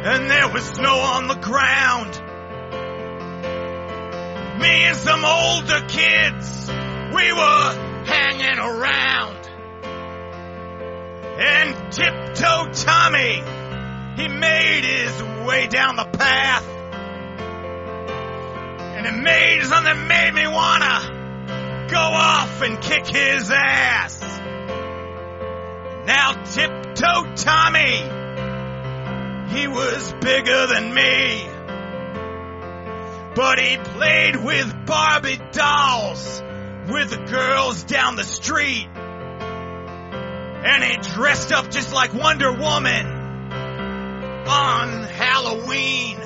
and there was snow on the ground. Me and some older kids, we were hanging around. And Tiptoe Tommy, he made his way down the path. And it made something made me wanna go off and kick his ass. Now Tiptoe Tommy, he was bigger than me. But he played with Barbie dolls with the girls down the street. And he dressed up just like Wonder Woman on Halloween.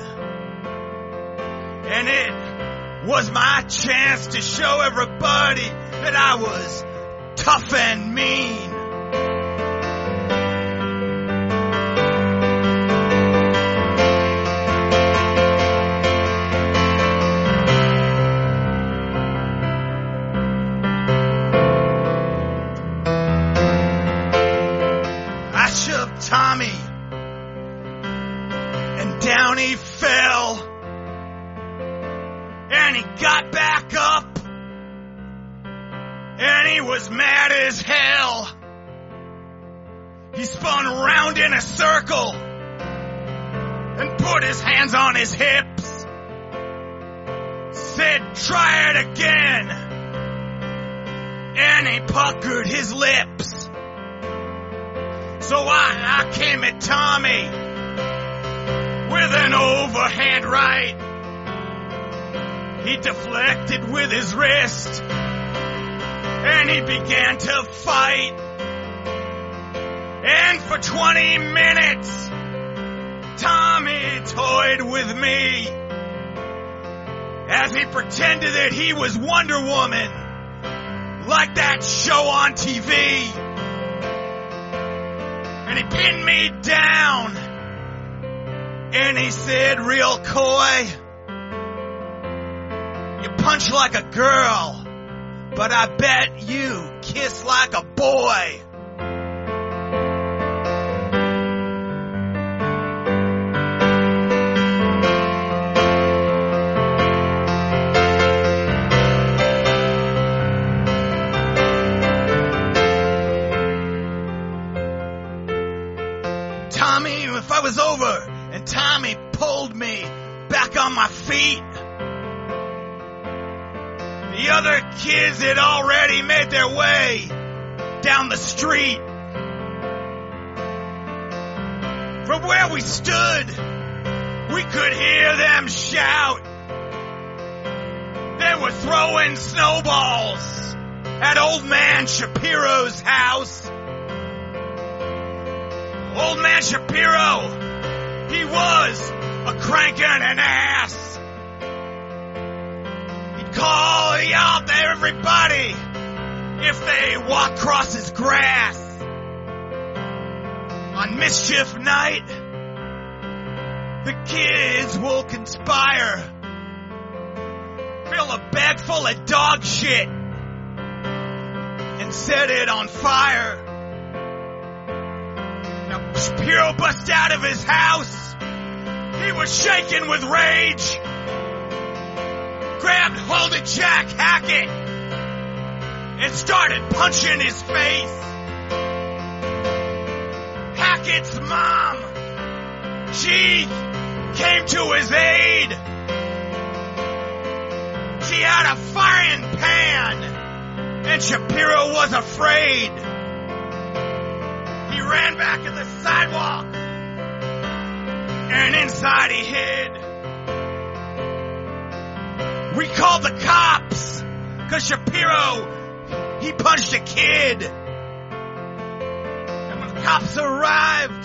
And it was my chance to show everybody that I was tough and mean. Tommy, and down he fell, and he got back up, and he was mad as hell. He spun round in a circle and put his hands on his hips, said, "Try it again," and he puckered his lips. So I came at Tommy with an overhand right. He deflected with his wrist, and he began to fight. And for 20 minutes, Tommy toyed with me as he pretended that he was Wonder Woman, like that show on TV. And he pinned me down, and he said real coy, "You punch like a girl, but I bet you kiss like a boy." If I was over and Tommy pulled me back on my feet, the other kids had already made their way down the street. From where we stood, we could hear them shout. They were throwing snowballs at Old Man Shapiro's house. Old Man Shapiro, he was a cranking an ass. He'd call out to everybody if they walked across his grass. On mischief night, the kids will conspire, fill a bag full of dog shit, and set it on fire. Now Shapiro bust out of his house. He was shaking with rage. Grabbed hold of Jack Hackett and started punching his face. Hackett's mom, she came to his aid. She had a frying pan, and Shapiro was afraid. He ran back in the sidewalk, and inside he hid. We called the cops, 'cause Shapiro, he punched a kid. And when the cops arrived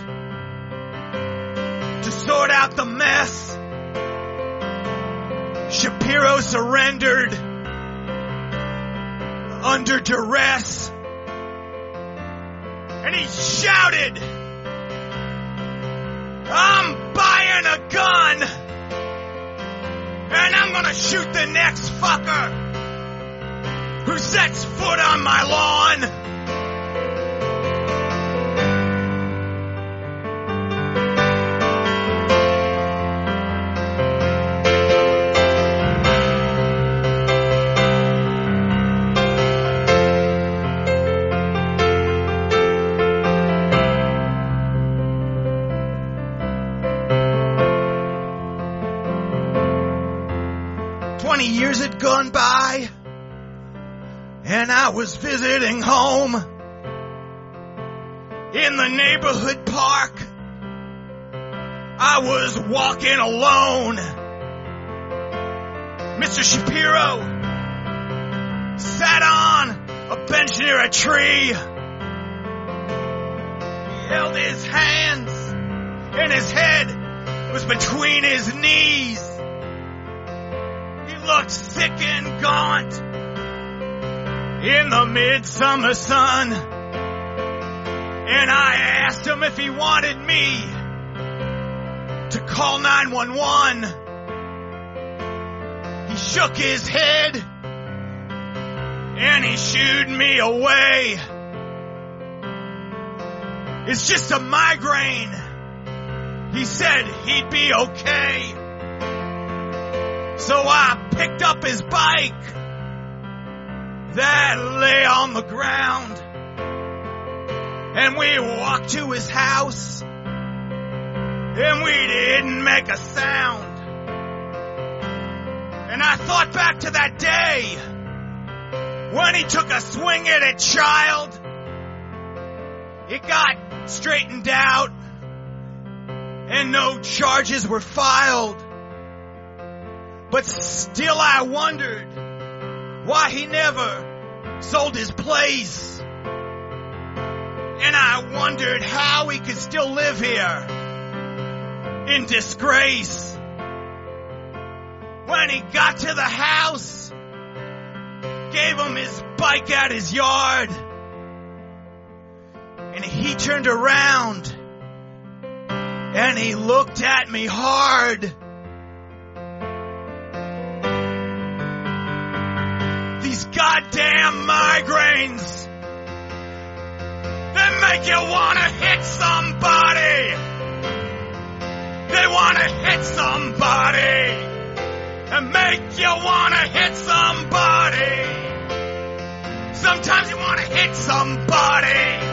to sort out the mess, Shapiro surrendered under duress. And he shouted, "I'm buying a gun, and I'm gonna shoot the next fucker who sets foot on my lawn." 20 years had gone by, and I was visiting home in the neighborhood park. I was walking alone. Mr. Shapiro sat on a bench near a tree. He held his hands, and his head was between his knees. He looked sick and gaunt in the midsummer sun. And I asked him if he wanted me to call 911. He shook his head and he shooed me away. It's just a migraine. He said he'd be okay. So I picked up his bike that lay on the ground, and we walked to his house, and we didn't make a sound. And I thought back to that day when he took a swing at a child. It got straightened out, and no charges were filed. But still I wondered why he never sold his place. And I wondered how he could still live here in disgrace. When he got to the house, gave him his bike at his yard, and he turned around and he looked at me hard. These goddamn migraines, they make you want to hit somebody. They want to hit somebody and make you want to hit somebody. Sometimes you want to hit somebody